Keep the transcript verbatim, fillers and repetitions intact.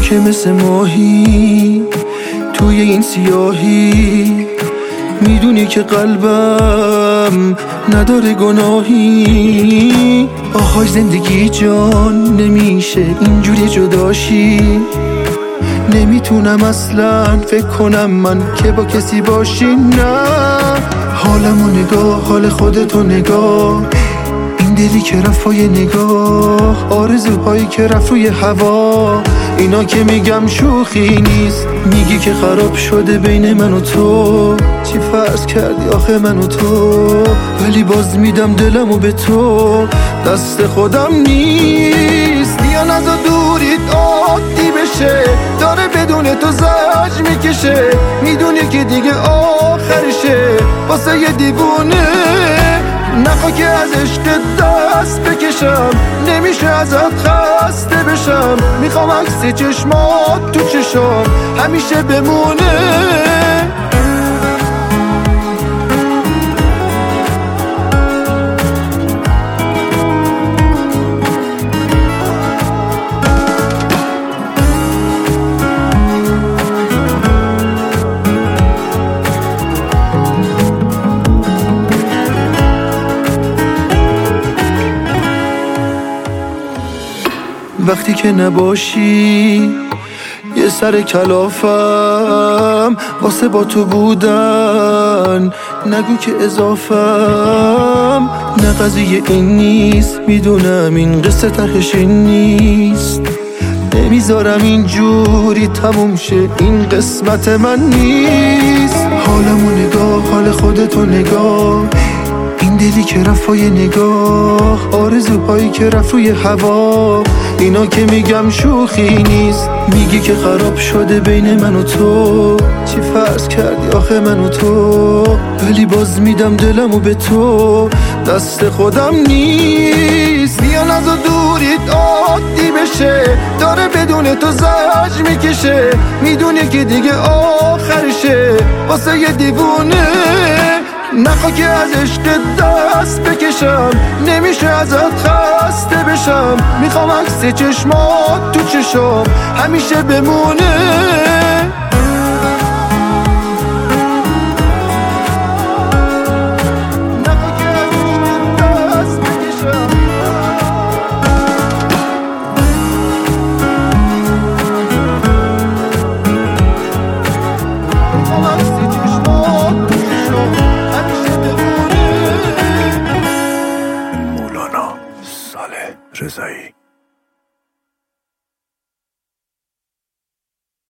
که مثل ماهی توی این سیاهی، میدونی که قلبم نداره گناهی. آهای زندگی جان نمیشه اینجوری جداشی، نمیتونم اصلا فکر کنم من که با کسی باشی. نه حالمو نگاه، حال خودتو نگاه، این دلی که رفای نگاه، آرزوهایی که رفت روی هوا، اینا که میگم شوخی نیست. میگی که خراب شده بین من و تو، چی فرض کردی آخه من و تو؟ ولی باز میدم دلمو به تو، دست خودم نیست. بیا نزا دوریت عادی بشه، داره بدون تو زج میکشه، میدونی که دیگه آخرشه واسه یه دیوونه. نخوا که از عشق دست بکشم، نمیشه ازت خسته بشم، میخوام عکس چشمات تو چشم همیشه بمونه. وقتی که نباشی یه سر کلافم، واسه با تو بودن نگو که اضافم. نه قضیه این نیست، میدونم این قصه تهش این نیست، نمیذارم اینجوری تموم شه، این قسمت من نیست. حالمو نگاه، حال خودتو نگاه، این دلی که رفای نگاه، آرزوهایی که رفت روی هوا، اینا که میگم شوخی نیست. میگی که خراب شده بین من و تو، چی فرض کردی آخه من و تو؟ ولی باز میدم دلمو به تو، دست خودم نیست. بیا نزا دوریت عادی بشه، داره بدون تو زج میکشه، میدونی که دیگه آخرشه واسه یه دیوونه. نخوا که از عشق دست بکشم، نمیشه ازت خسته بشم، میخوام عکس چشمات تو چشم همیشه بمونه. رضایی